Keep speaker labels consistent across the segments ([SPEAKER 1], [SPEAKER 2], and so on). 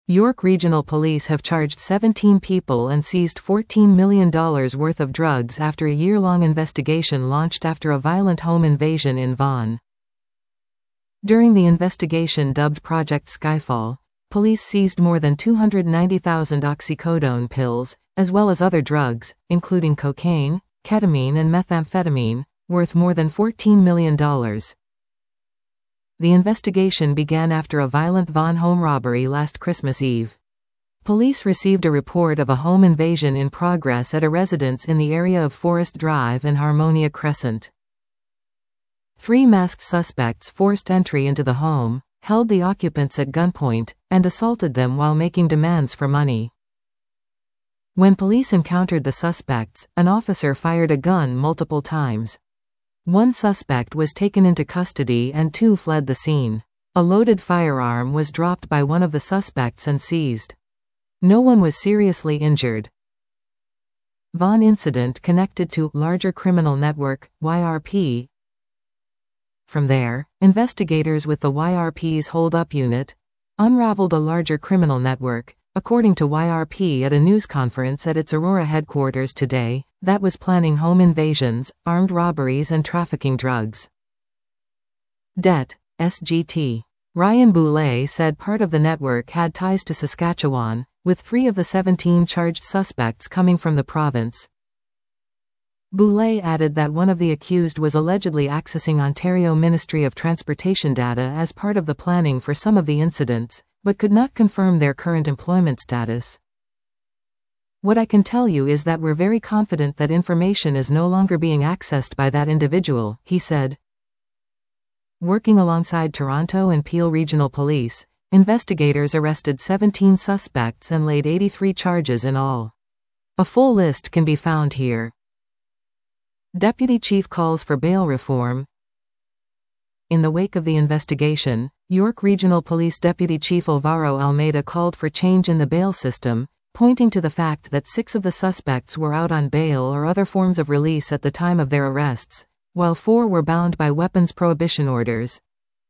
[SPEAKER 1] York Regional Police have charged 17 people and seized $14 million worth of drugs after a year-long investigation launched after a violent home invasion in Vaughan. During the investigation dubbed Project Skyfall, police seized more than 290,000 oxycodone pills, as well as other drugs, including cocaine, ketamine and methamphetamine, worth more than $14 million. The investigation began after a violent Vaughan home robbery last Christmas Eve. Police received a report of a home invasion in progress at a residence in the area of Forest Drive and Harmonia Crescent. 3 masked suspects forced entry into the home, held the occupants at gunpoint, and assaulted them while making demands for money. When police encountered the suspects, an officer fired a gun multiple times. 1 suspect was taken into custody and 2 fled the scene. A loaded firearm was dropped by one of the suspects and seized. No one was seriously injured. Vaughan incident connected to larger criminal network, YRP. From there, investigators with the YRP's hold-up unit unraveled a larger criminal network, according to YRP at a news conference at its Aurora headquarters today, that was planning home invasions, armed robberies and trafficking drugs. Det. SGT. Ryan Boulay said part of the network had ties to Saskatchewan, with 3 of the 17 charged suspects coming from the province. Boulay added that one of the accused was allegedly accessing Ontario Ministry of Transportation data as part of the planning for some of the incidents, but could not confirm their current employment status. What I can tell you is that we're very confident that information is no longer being accessed by that individual, he said. Working alongside Toronto and Peel Regional Police, investigators arrested 17 suspects and laid 83 charges in all. A full list can be found here. Deputy Chief calls for bail reform. In the wake of the investigation, York Regional Police Deputy Chief Alvaro Almeida called for change in the bail system, pointing to the fact that 6 of the suspects were out on bail or other forms of release at the time of their arrests, while 4 were bound by weapons prohibition orders.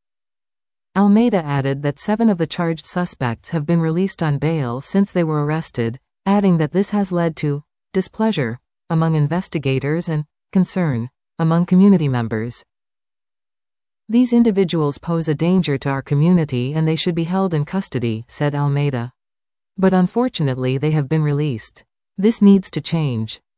[SPEAKER 1] Almeida added that 7 of the charged suspects have been released on bail since they were arrested, adding that this has led to displeasure among investigators and concern among community members. These individuals pose a danger to our community and they should be held in custody, said Almeida. But unfortunately they have been released. This needs to change.